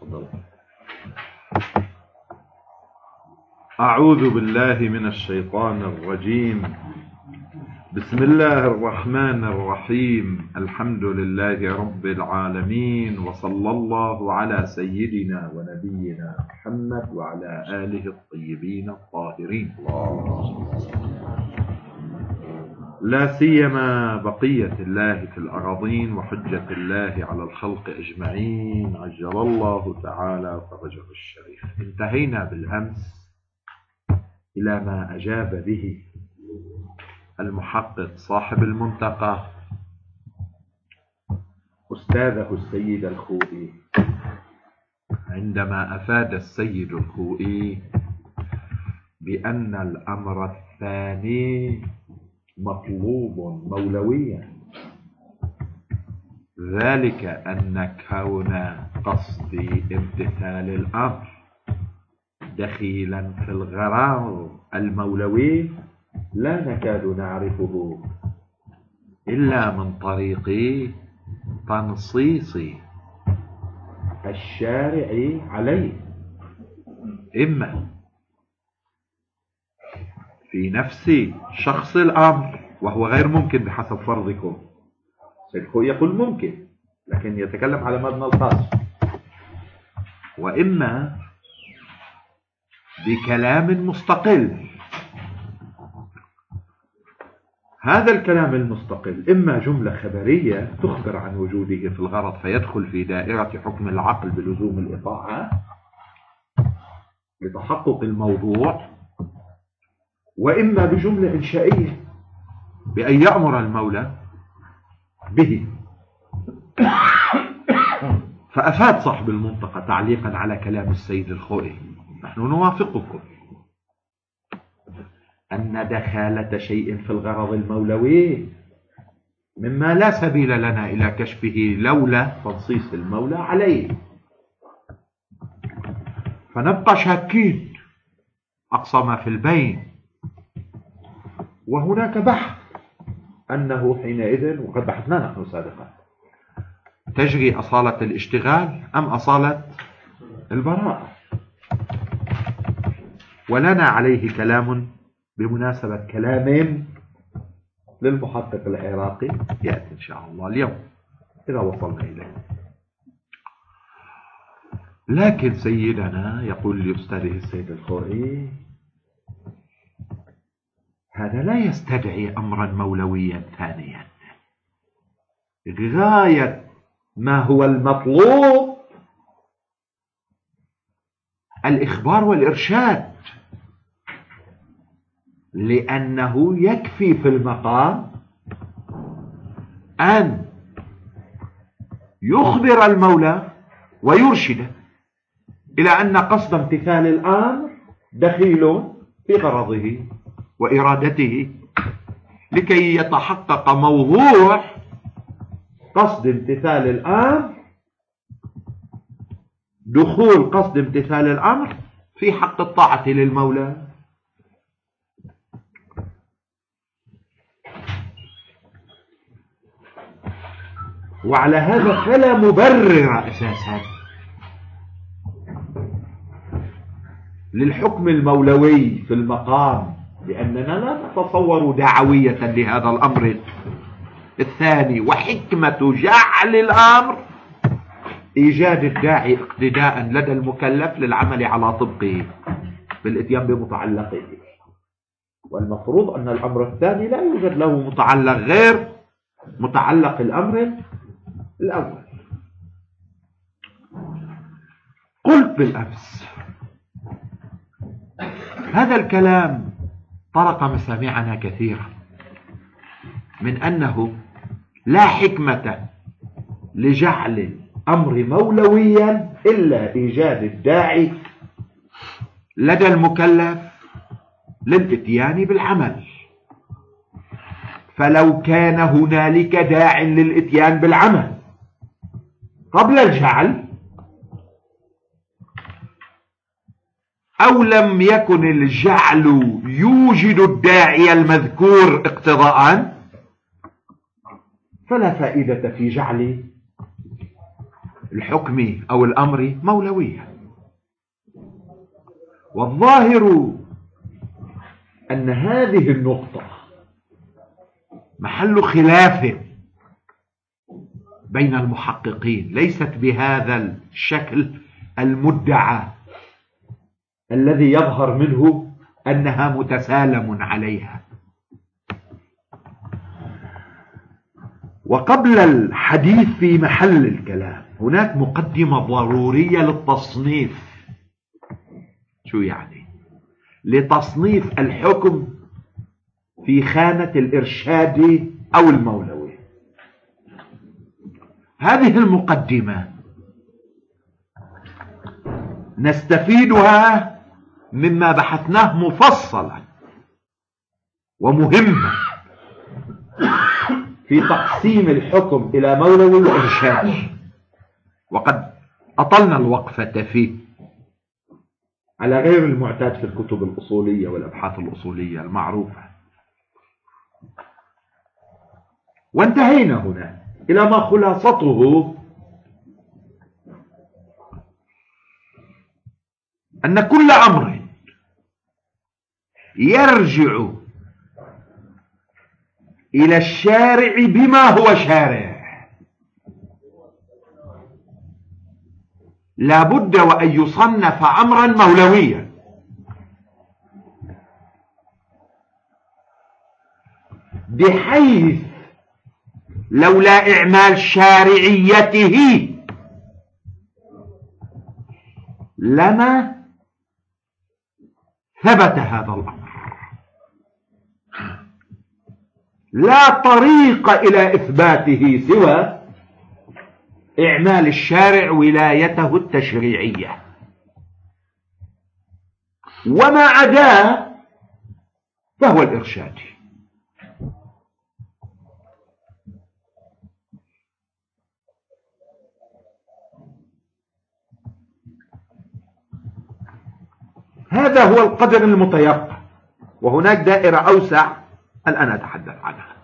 أعوذ بالله من الشيطان الرجيم. بسم الله الرحمن الرحيم. الحمد لله رب العالمين، وصلى الله على سيدنا ونبينا محمد وعلى آله الطيبين الطاهرين. لا سيما بقية الله في الأراضين وحجة الله على الخلق أجمعين، عجل الله تعالى فرجه الشريف. انتهينا بالأمس إلى ما أجاب به المحقق صاحب المنتقى أستاذه السيد الخوئي، عندما أفاد السيد الخوئي بأن الأمر الثاني مطلوب مولويا، ذلك أن كون قصد امتثال الأمر دخيلا في الغرار المولوي لا نكاد نعرفه إلا من طريق تنصيص الشارع عليه، إما في نفس شخص الأمر، وهو غير ممكن بحسب فرضكم. سيد خوئي يقول ممكن لكن يتكلم على مبنى القصد، وإما بكلام مستقل. هذا الكلام المستقل إما جملة خبرية تخبر عن وجوده في الغرض فيدخل في دائرة حكم العقل بلزوم الإطاعة لتحقق الموضوع، وإما بجملة إنشائية بأن يأمر المولى به. فأفاد صاحب المنطقة تعليقا على كلام السيد الخوئي: نحن نوافقكم أن دخالة شيء في الغرض المولوي مما لا سبيل لنا إلى كشفه لولا تنصيص المولى عليه، فنبقى شاكين أقصى ما في البين. وهناك بحث أنه حينئذ، وقد بحثنا نحن سابقا، تجري أصالة الاشتغال أم أصالة البراءة، ولنا عليه كلام بمناسبة كلام للمحقق العراقي يأتي إن شاء الله اليوم إذا وصلنا إليه. لكن سيدنا يقول لأستاذه السيد الخوئي: هذا لا يستدعي أمرا مولويا ثانيا. غاية ما هو المطلوب الإخبار والإرشاد، لأنه يكفي في المقام أن يخبر المولى ويرشد إلى أن قصد امتثال الأمر دخيل في غرضه وإرادته، لكي يتحقق موضوع قصد امتثال الأمر، دخول قصد امتثال الأمر في حق الطاعة للمولى. وعلى هذا فلا مبرر أساسا للحكم المولوي في المقام، لأننا لا نتصور دعوية لهذا الأمر الثاني. وحكمة جعل الأمر إيجاد الداعي اقتداء لدى المكلف للعمل على طبقه بالإتيان بمتعلقه، والمفروض أن الأمر الثاني لا يوجد له متعلق غير متعلق الأمر الأول. قلت بالأمس هذا الكلام طرق مسامعنا كثيرا، من أنه لا حكمة لجعل الأمر مولويا إلا إيجاد الداعي لدى المكلف للإتيان بالعمل. فلو كان هنالك داع للإتيان بالعمل قبل الجعل، أو لم يكن الجعل يوجد الداعي المذكور اقتضاء، فلا فائدة في جعل الحكم أو الأمر مولوية. والظاهر أن هذه النقطة محل خلاف بين المحققين، ليست بهذا الشكل المدعى الذي يظهر منه أنها متسالم عليها. وقبل الحديث في محل الكلام هناك مقدمة ضرورية للتصنيف. شو يعني؟ لتصنيف الحكم في خانة الإرشاد أو المولوي. هذه المقدمة نستفيدها مما بحثناه مفصلا ومهمة في تقسيم الحكم إلى مولوي وإرشادي، وقد أطلنا الوقفة فيه على غير المعتاد في الكتب الأصولية والأبحاث الأصولية المعروفة. وانتهينا هنا إلى ما خلاصته أن كل أمر يرجع إلى الشارع بما هو شارع لا بد وأن يصنف أمرا مولويا، بحيث لولا إعمال شارعيته لما ثبت هذا الأمر. لا طريق إلى إثباته سوى إعمال الشارع ولايته التشريعية، وما عداه فهو الإرشادي. هذا هو القدر المتيقن، وهناك دائرة أوسع الآن أتحدث عنها.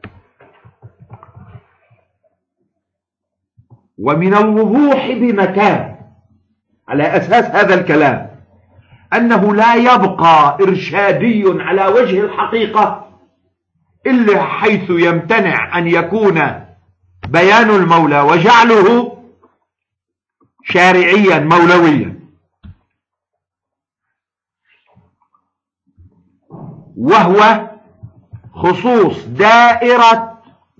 ومن الوضوح بمكان على أساس هذا الكلام أنه لا يبقى إرشادي على وجه الحقيقة إلا حيث يمتنع أن يكون بيان المولى وجعله شارعيا مولويا، وهو خصوص دائرة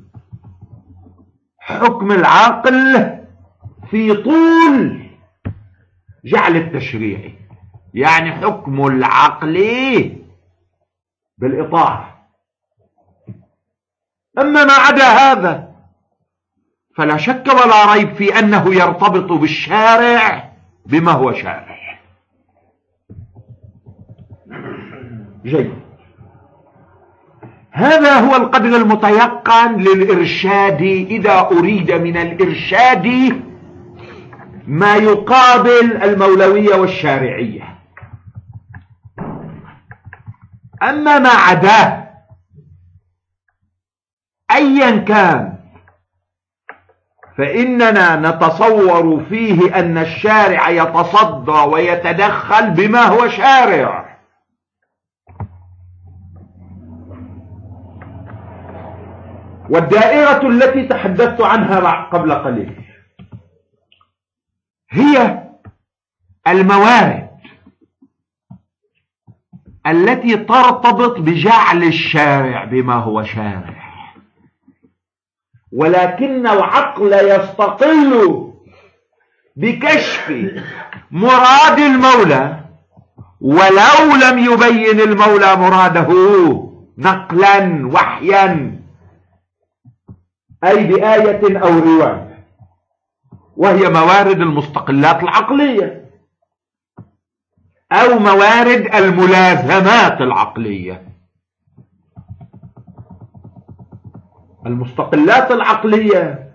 حكم العقل في طول جعل التشريعي، يعني حكم العقل بالإطاعة. أما ما عدا هذا فلا شك ولا ريب في أنه يرتبط بالشارع بما هو شارع. جيد، هذا هو القدر المتيقن للإرشاد إذا أريد من الإرشاد ما يقابل المولوية والشارعية. أما ما عداه أيا كان فإننا نتصور فيه أن الشارع يتصدى ويتدخل بما هو شارع. والدائرة التي تحدثت عنها قبل قليل هي الموارد التي ترتبط بجعل الشارع بما هو شارع، ولكن العقل يستقل بكشف مراد المولى ولو لم يبين المولى مراده نقلا وحيا، أي بآية أو رواية، وهي موارد المستقلات العقلية أو موارد الملازمات العقلية. المستقلات العقلية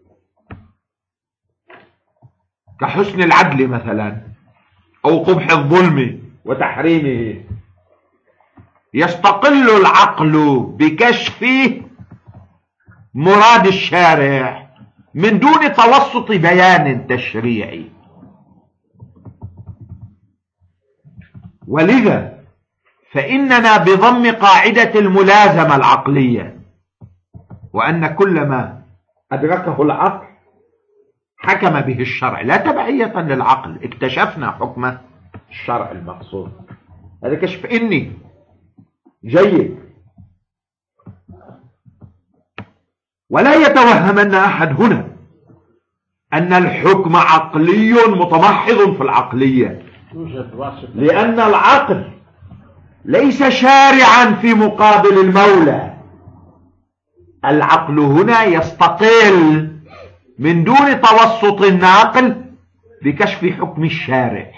كحسن العدل مثلا أو قبح الظلم وتحريمه، يستقل العقل بكشف مراد الشارع من دون توسط بيان تشريعي. ولذا فإننا بضم قاعدة الملازمة العقلية، وأن كل ما أدركه العقل حكم به الشرع لا تبعية للعقل، اكتشفنا حكم الشرع المقصود. هذا كشف إني جيد. ولا يتوهمن أحد هنا أن الحكم عقلي متمحض في العقلية، لأن العقل ليس شارعا في مقابل المولى. العقل هنا يستقل من دون توسط الناقل بكشف حكم الشارع.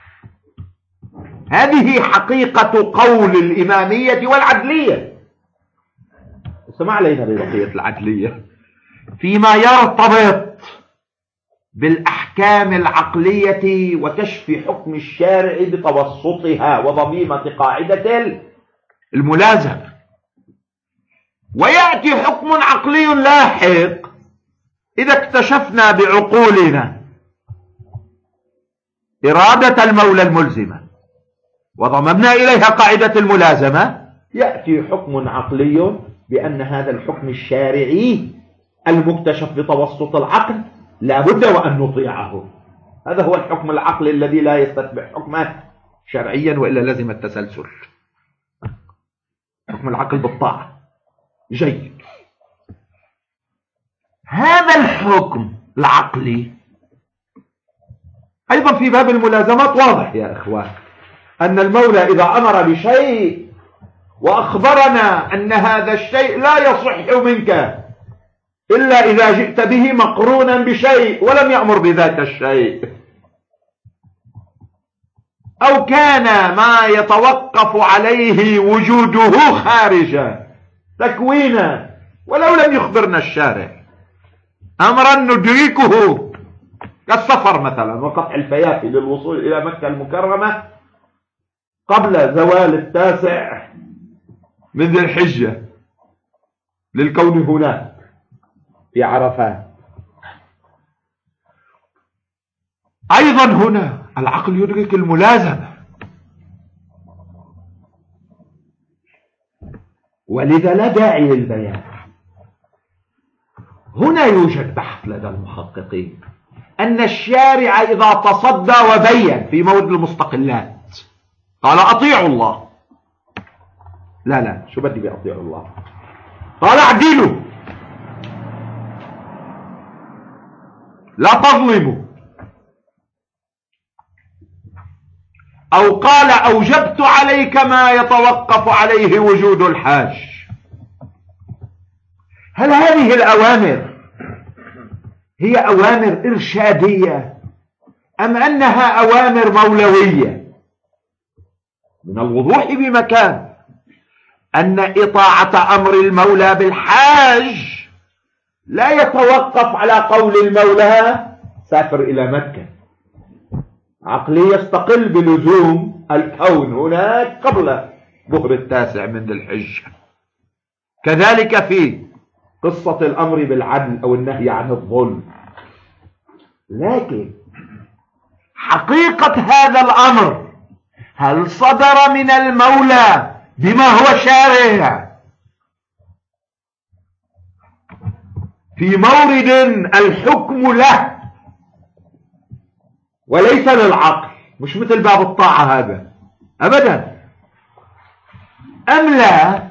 هذه حقيقة قول الإمامية والعدلية. اسمع علينا ببقية العدلية فيما يرتبط بالأحكام العقلية وكشف حكم الشارع بتوسطها وضميمة قاعدة الملازمة. ويأتي حكم عقلي لاحق إذا اكتشفنا بعقولنا إرادة المولى الملزمة وضممنا إليها قاعدة الملازمة، يأتي حكم عقلي بأن هذا الحكم الشارعي المكتشف بتوسط العقل لا بد وأن نطيعه. هذا هو الحكم العقلي الذي لا يستتبع حكما شرعيا وإلا لازم التسلسل. حكم العقل بالطاعة. جيد. هذا الحكم العقلي أيضا في باب الملازمات واضح يا إخوان، أن المولى إذا أمر بشيء وأخبرنا أن هذا الشيء لا يصح منك إلا إذا جئت به مقرونا بشيء ولم يأمر بذاك الشيء، أو كان ما يتوقف عليه وجوده خارجا تكوينا ولو لم يخبرنا الشارع، أمرا ندركه كالسفر مثلا وقطع الفيافي للوصول إلى مكة المكرمة قبل زوال 9 من ذي الحجة للكون هناك في عرفات. أيضا هنا العقل يدرك الملازمة، ولذا لا داعي للبيان. هنا يوجد بحث لدى المحققين أن الشارع إذا تصدى وبين في مورد المستقلات قال أطيعوا الله، لا شو بدي بأطيعوا الله، قال اعدلوا لا تظلموا، أو قال أوجبت عليك ما يتوقف عليه وجود الحاج. هل هذه الأوامر هي أوامر إرشادية أم أنها أوامر مولوية؟ من الوضوح بمكان أن إطاعة أمر المولى بالحاج لا يتوقف على قول المولى سافر إلى مكة. عقلي يستقل بلزوم الكون هناك قبل ظهر 9 من ذي الحجة. كذلك في قصة الأمر بالعدل أو النهي عن الظلم. لكن حقيقة هذا الأمر هل صدر من المولى بما هو شارع في مورد الحكم له وليس للعقل، مش مثل باب الطاعة هذا أبدا، أم لا؟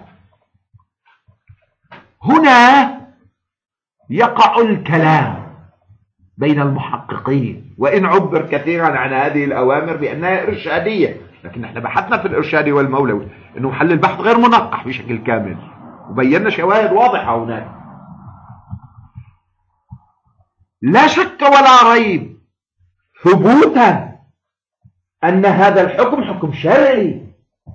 هنا يقع الكلام بين المحققين، وإن عبر كثيرا عن هذه الأوامر بأنها إرشادية، لكن نحن بحثنا في الإرشاد والمولوي أنه محل البحث غير منقح بشكل كامل وبينا شواهد واضحة هناك. لا شك ولا ريب ثبوتا أن هذا الحكم حكم شرعي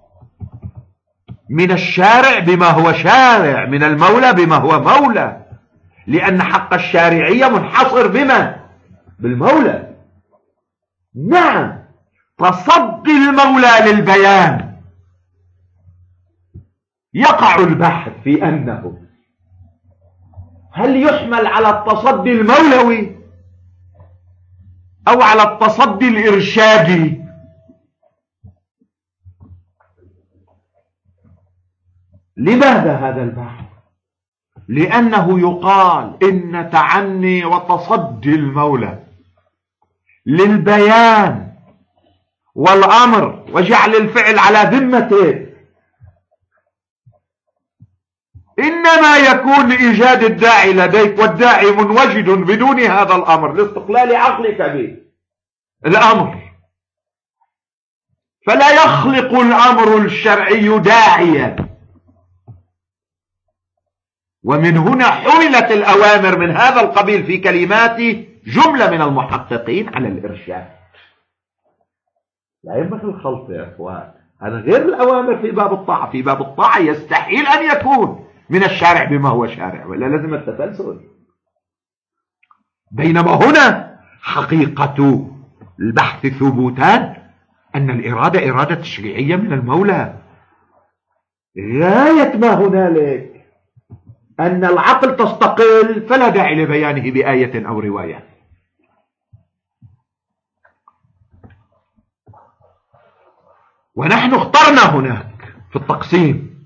من الشارع بما هو شارع، من المولى بما هو مولى، لأن حق الشارعية منحصر بما؟ بالمولى. نعم، تصدي المولى للبيان يقع البحث في أنه هل يحمل على التصدي المولوي أو على التصدي الإرشادي؟ لماذا هذا البحث؟ لأنه يقال إن تعني وتصدي المولى للبيان والأمر وجعل الفعل على ذمته إنما يكون لإيجاد الداعي لديك، والداعي منوجد بدون هذا الأمر لاستقلال عقلك به الأمر، فلا يخلق الأمر الشرعي داعيا. ومن هنا حملت الأوامر من هذا القبيل في كلمات جملة من المحققين على الإرشاد. لا ينبغي الخلط يا أخوان، هذا غير الأوامر في باب الطاعة. في باب الطاعة يستحيل أن يكون من الشارع بما هو شارع، ولا لازم التسلسل. بينما هنا حقيقة البحث ثبوتان أن الإرادة إرادة تشريعية من المولى. غاية ما هنالك أن العقل تستقل، فلا داعي لبيانه بآية أو رواية. ونحن اخترنا هناك في التقسيم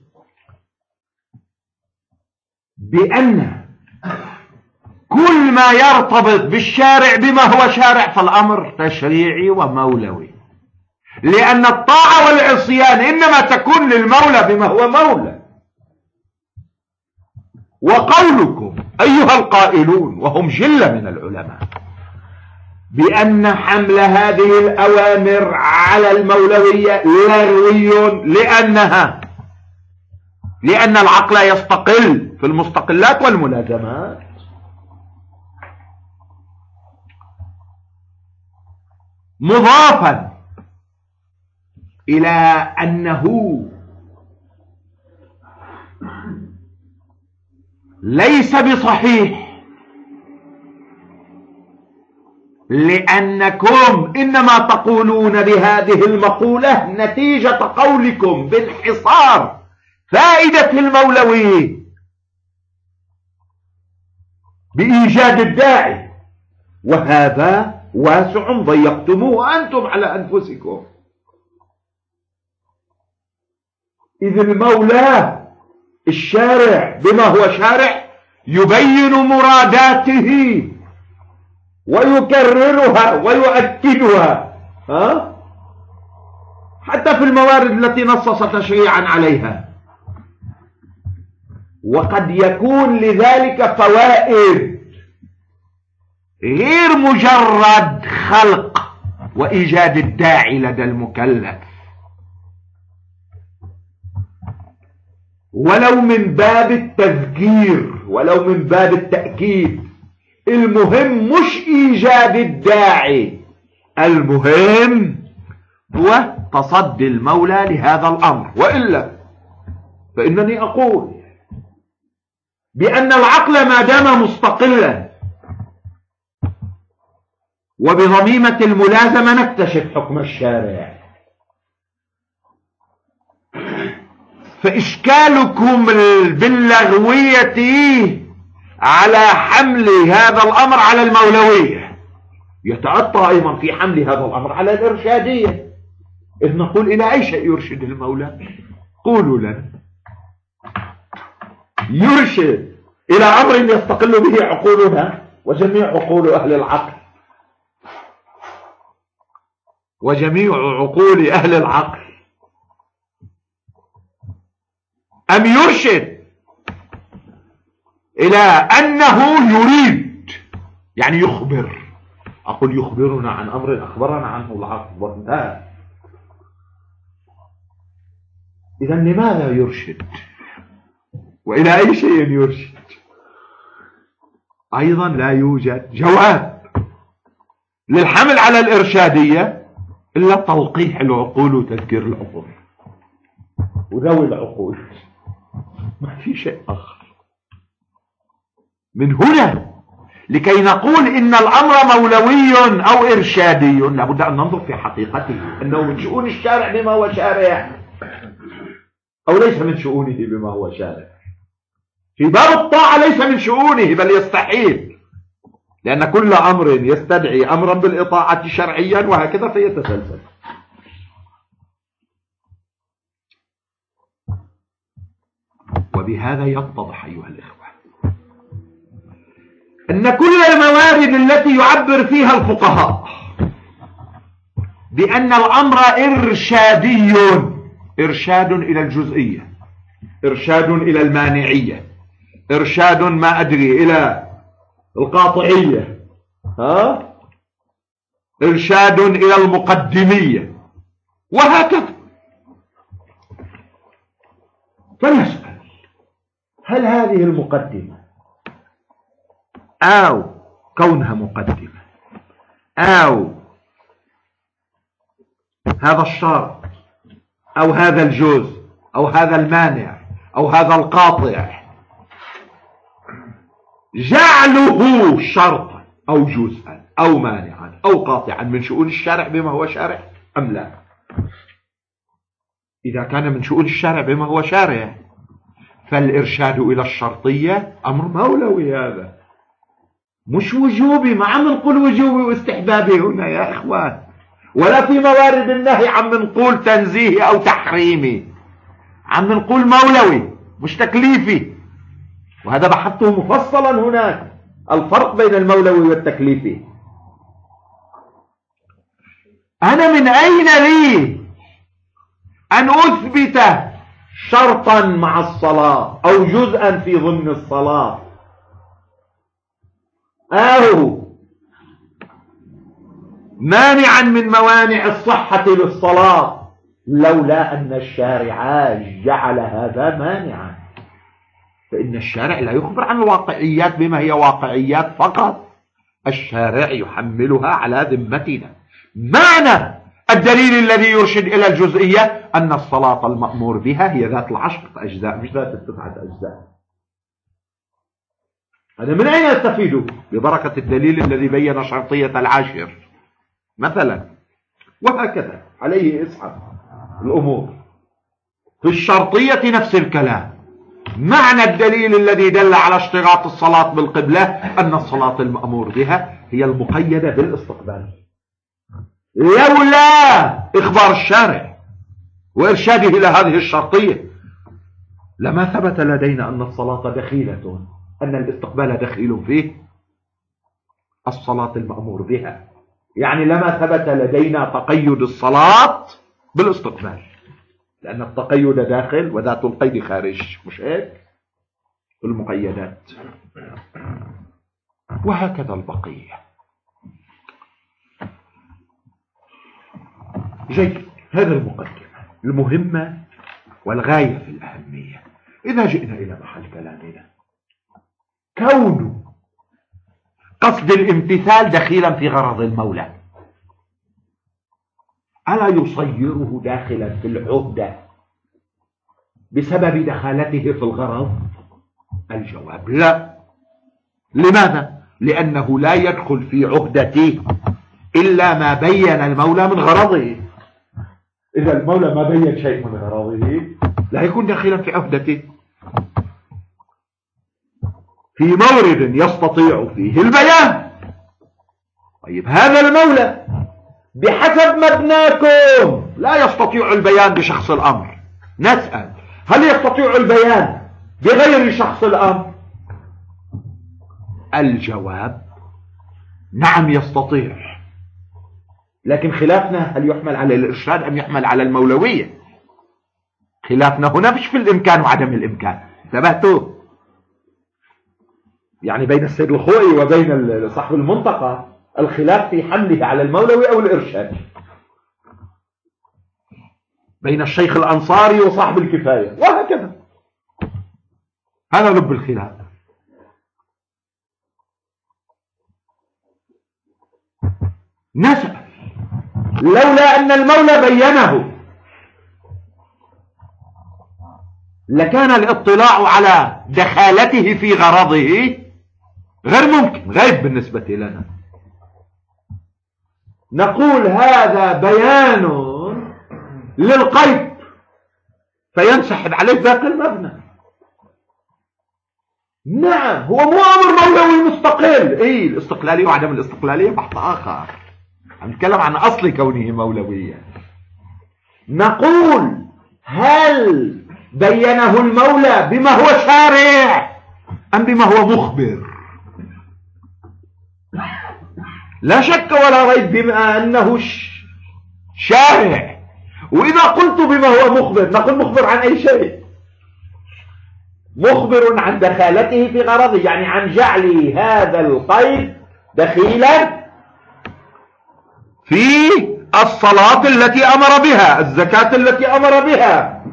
بأن كل ما يرتبط بالشارع بما هو شارع فالأمر تشريعي ومولوي، لأن الطاعة والعصيان إنما تكون للمولى بما هو مولى. وقولكم أيها القائلون وهم جلة من العلماء بأن حمل هذه الأوامر على المولوية لغوي لأن العقل يستقل في المستقلات والملازمات. مضافا إلى أنه ليس بصحيح، لأنكم إنما تقولون بهذه المقولة نتيجة قولكم بانحصار فائدة المولوية بإيجاد الداعي، وهذا واسع ضيقتموه أنتم على أنفسكم. إذ المولى الشارع بما هو شارع يبين مراداته ويكررها ويؤكدها، حتى في الموارد التي نصص تشريعا عليها. وقد يكون لذلك فوائد غير مجرد خلق وإيجاد الداعي لدى المكلف، ولو من باب التذكير ولو من باب التأكيد. المهم مش إيجاد الداعي، المهم هو تصدي المولى لهذا الأمر. وإلا فإنني أقول بأن العقل ما دام مستقلا وبضميمة الملازمة نكتشف حكم الشارع. فإشكالكم باللغوية على حمل هذا الأمر على المولوية يتأتى أيضا في حمل هذا الأمر على الإرشادية. إذ نقول إلى أي شيء يرشد المولى؟ قولوا لنا. يرشد إلى أمر يستقل به عقولنا وجميع عقول أهل العقل، وجميع عقول أهل العقل، أم يرشد إلى أنه يريد، يعني يخبر؟ أقول يخبرنا عن أمر أخبرنا عنه العقل وانتهى. إذا لماذا يرشد؟ وإلى أي شيء يرشد؟ أيضا لا يوجد جواب للحمل على الإرشادية إلا تلقيح العقول وتذكير العقول وذوي العقول، ما في شيء آخر. من هنا لكي نقول إن الأمر مولوي أو إرشادي لابد أن ننظر في حقيقته، أنه من شؤون الشارع بما هو شارع أو ليس من شؤونه بما هو شارع. في باب الطاعة ليس من شؤونه، بل يستحيل، لأن كل أمر يستدعي أمرا بالإطاعة شرعيا، وهكذا فيتسلسل. وبهذا يتضح أيها الإخوة أن كل الموارد التي يعبر فيها الفقهاء بأن الأمر إرشادي، إرشاد إلى الجزئية، إرشاد إلى المانعية، إرشاد ما أدري إلى القاطعية، إرشاد إلى المقدمية، وهكذا. فنسأل: هل هذه المقدمة أو كونها مقدمة أو هذا الشرط أو هذا الجزء أو هذا المانع أو هذا القاطع جعله شرطا أو جزءا أو مانعا أو قاطعا من شؤون الشارع بما هو شارع أم لا؟ إذا كان من شؤون الشارع بما هو شارع فالإرشاد إلى الشرطية أمر مولوي، هذا مش وجوبي. ما عم نقول وجوبي واستحبابي هنا يا إخوان، ولا في موارد النهي عم نقول تنزيهي أو تحريمي، عم نقول مولوي مش تكليفي. وهذا بحثته مفصلا هناك، الفرق بين المولوي والتكليفي. أنا من أين لي أن أثبت شرطا مع الصلاة أو جزءا في ضمن الصلاة أو مانعا من موانع الصحة للصلاة لولا أن الشارع جعل هذا مانعا؟ فإن الشارع لا يخبر عن الواقعيات بما هي واقعيات فقط، الشارع يحملها على ذمتنا. معنى الدليل الذي يرشد إلى الجزئية أن الصلاة المأمور بها هي ذات العشرة أجزاء مش ذات التسعة أجزاء. هذا من أين يستفيد؟ ببركة الدليل الذي بين شرطية العاشر مثلا، وهكذا عليه إسحاق الأمور. في الشرطية نفس الكلام. معنى الدليل الذي دل على اشتراط الصلاة بالقبلة أن الصلاة المأمور بها هي المقيدة بالاستقبال، لولا إخبار الشارع وإرشاده إلى هذه الشرطية لما ثبت لدينا أن الصلاة دخيلة، أن الاستقبال دخيل فيه الصلاة المأمور بها، يعني لما ثبت لدينا تقيد الصلاة بالاستقبال، لأن التقيد داخل وذات القيد خارج، مش هيك المقيدات. وهكذا البقية. جيد، هذا المقدمة المهمة والغاية في الأهمية. إذا جئنا إلى محل كلامنا، كون قصد الامتثال دخيلا في غرض المولى ألا يصيره داخلا في العهدة بسبب دخالته في الغرض؟ الجواب لا. لماذا؟ لأنه لا يدخل في عهدته إلا ما بين المولى من غرضه. إذا المولى ما بين شيء من غرضه لا يكون داخلا في عهدته. في مورد يستطيع فيه البيان. طيب هذا المولى بحسب مبناكم لا يستطيع البيان بشخص الأمر. نسأل: هل يستطيع البيان بغير شخص الأمر؟ الجواب نعم يستطيع، لكن خلافنا هل يحمل على الإرشاد أم يحمل على المولوية. خلافنا هنا مش في الإمكان وعدم الإمكان، انتبهتوا؟ يعني بين السيد الخوئي وبين صاحب المنطقة الخلاف في حمله على المولوي أو الإرشاد، بين الشيخ الأنصاري وصاحب الكفاية، وهكذا. هذا لب الخلاف. نسأل: لولا أن المولى بينه لكان الاطلاع على دخالته في غرضه غير ممكن، غيب بالنسبة لنا. نقول هذا بيان للقيد فينسحب عليه باقي المبنى. نعم، هو مو أمر مولوي مستقل. إيه، الاستقلالية وعدم الاستقلالية بحث آخر، عم نتكلم عن أصل كونه مولويا. نقول هل بينه المولى بما هو شارع أم بما هو مخبر؟ لا شك ولا ريب بما أنه شارع. وإذا قلت بما هو مخبر، نقول مخبر عن أي شيء؟ مخبر عن دخالته في غرضه، يعني عن جعل هذا القيد دخيلا في الصلاة التي أمر بها، الزكاة التي أمر بها،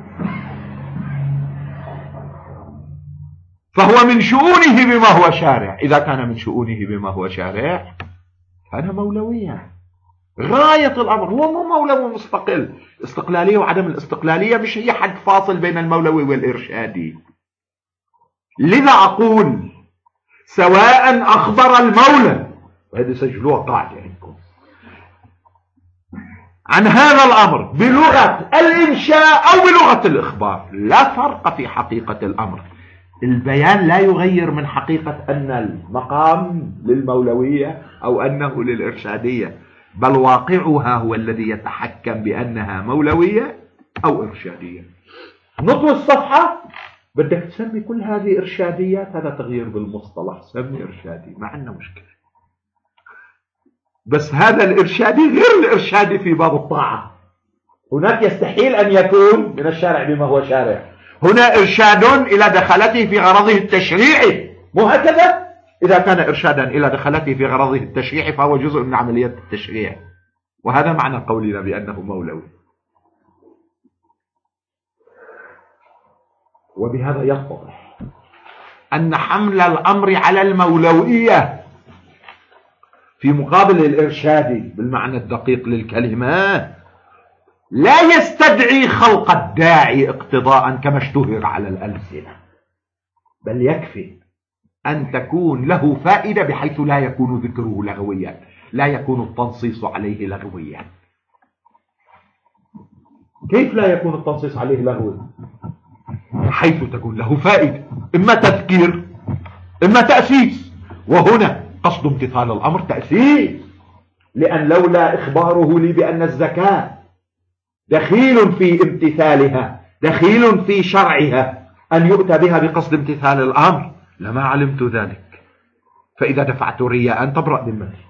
فهو من شؤونه بما هو شارع. إذا كان من شؤونه بما هو شارع كان مولويا. غاية الأمر هو مو مولوي مستقل. استقلالية وعدم الاستقلالية مش هي حد فاصل بين المولوي والإرشادي. لذا أقول سواء أخبر المولى، وهذه سجلوها قاعدة عندكم، عن هذا الأمر بلغة الإنشاء أو بلغة الإخبار، لا فرق في حقيقة الأمر. البيان لا يغير من حقيقة أن المقام للمولوية أو أنه للإرشادية، بل واقعها هو الذي يتحكم بأنها مولوية أو إرشادية. نطوي الصفحة، بدك تسمي كل هذه إرشاديات، هذا تغيير بالمصطلح، سمي إرشادي، ما عندنا مشكلة. بس هذا الإرشادي غير الإرشادي في باب الطاعة. هناك يستحيل أن يكون من الشارع بما هو شارع. هنا إرشاد إلى دخلته في غرضه التشريعي، مو هكذا؟ إذا كان إرشادا إلى دخلته في غرضه التشريعي فهو جزء من عملية التشريع، وهذا معنى قولنا بأنه مولوي. وبهذا يتضح أن حمل الأمر على المولوية في مقابل الإرشادي بالمعنى الدقيق للكلمة لا يستدعي خلق الداعي اقتضاء كما اشتهر على الألسنة، بل يكفي أن تكون له فائدة بحيث لا يكون ذكره لغويا، لا يكون التنصيص عليه لغويا. كيف لا يكون التنصيص عليه لغويا؟ حيث تكون له فائدة، إما تذكير إما تأسيس، وهنا قصد امتثال الأمر تأسيس، لأن لولا إخباره لي بأن الزكاة دخيل في امتثالها، دخيل في شرعها، أن يؤتى بها بقصد امتثال الأمر لما علمت ذلك. فإذا دفعت رياء تبرأ ذمتي،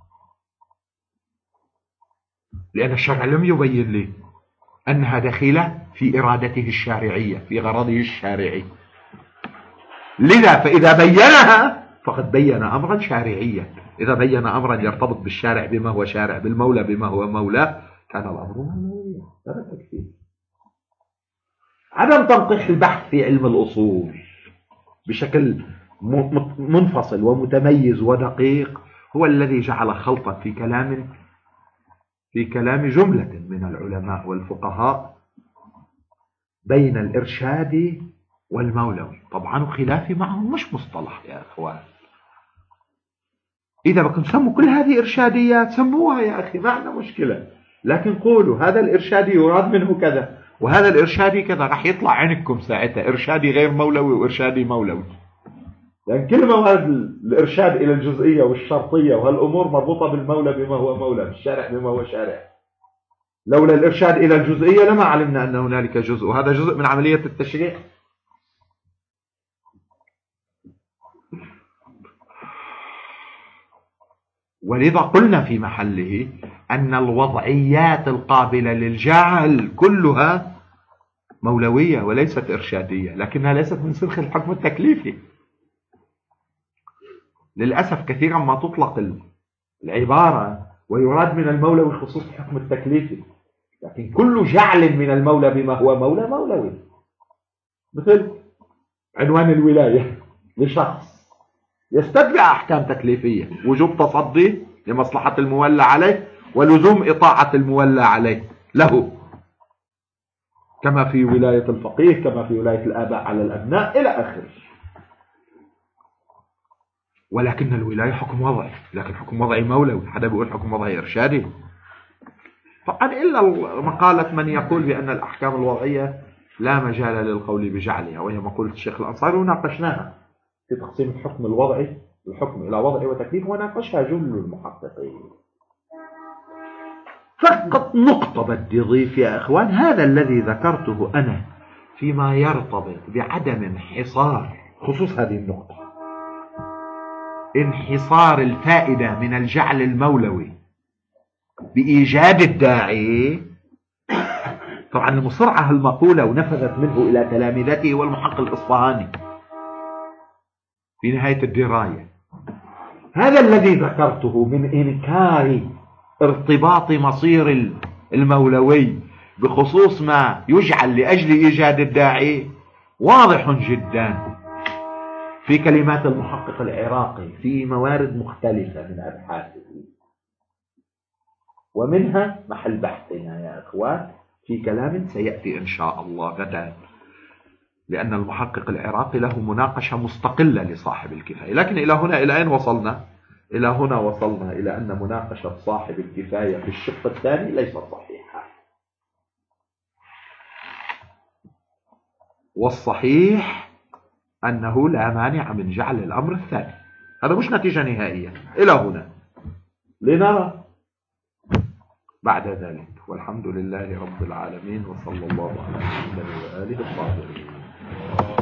لأن الشرع لم يبين لي أنها دخيلة في إرادته الشارعية، في غرضه الشارعي. لذا فإذا بينها فقد بين أمرا شارعيا. إذا بين أمرا يرتبط بالشارع بما هو شارع، بالمولى بما هو مولى، كان الأمر مولويا. هذا تكفير. عدم تنقيح البحث في علم الأصول بشكل منفصل ومتميز ودقيق هو الذي جعل خلطا في كلام جملة من العلماء والفقهاء بين الإرشادي والمولوي. طبعا خلافي معهم مش مصطلح يا أخوان. إذا بكم تسموا كل هذه إرشاديات سموها يا أخي، ما عندنا مشكلة، لكن قولوا هذا الإرشادي يراد منه كذا وهذا الإرشادي كذا، راح يطلع عنكم ساعتها إرشادي غير مولوي وإرشادي مولوي. لأن كل ما هذا الإرشاد إلى الجزئية والشرطية وهالأمور مربوطة بالمولى بما هو مولى، بالشارع بما هو شارع. لولا الإرشاد إلى الجزئية لما علمنا أن هنالك جزء، وهذا جزء من عملية التشريع. ولذا قلنا في محله أن الوضعيات القابلة للجعل كلها مولوية وليست إرشادية، لكنها ليست من سلخ الحكم التكليفي. للأسف كثيرا ما تطلق العبارة ويراد من المولوي خصوص الحكم التكليفي، لكن كل جعل من المولى بما هو مولى مولوي. مثل عنوان الولاية لشخص يستتبع أحكام تكليفية، وجوب تصدي لمصلحة المولى عليه ولزوم إطاعة المولى عليه له، كما في ولاية الفقيه، كما في ولاية الآباء على الأبناء إلى آخره. ولكن الولاية حكم وضعي، لكن حكم وضعي مولوي، حدا بيقول حكم وضعي إرشادي. طبعا إلا مقالة من يقول بأن الأحكام الوضعية لا مجال للقول بجعلها، وهي مقولة الشيخ الأنصاري وناقشناها. في تقسيم الحكم الوضعي، الحكم إلى وضعي وتكليف، وناقشها جل المحققين. فقط نقطة بدي أضيف يا إخوان، هذا الذي ذكرته أنا فيما يرتبط بعدم انحصار، خصوص هذه النقطة، انحصار الفائدة من الجعل المولوي بإيجاد الداعي. طبعا المصرعة المقولة ونفذت منه إلى تلامذته والمحقق الإصفهاني في نهاية الدراية. هذا الذي ذكرته من إنكار ارتباط مصير المولوي بخصوص ما يجعل لأجل إيجاد الداعي واضح جدا في كلمات المحقق العراقي في موارد مختلفة من أبحاثه، ومنها محل بحثنا يا إخوان في كلام سيأتي إن شاء الله غدا، لأن المحقق العراقي له مناقشة مستقلة لصاحب الكفاية. لكن إلى هنا، إلى أين وصلنا؟ إلى هنا وصلنا إلى أن مناقشة صاحب الكفاية في الشق الثاني ليست صحيحة، والصحيح أنه لا مانع من جعل الأمر الثاني. هذا مش نتيجة نهائية إلى هنا، لنرى بعد ذلك. والحمد لله رب العالمين، وصلى الله على محمد وآله الطاهرين.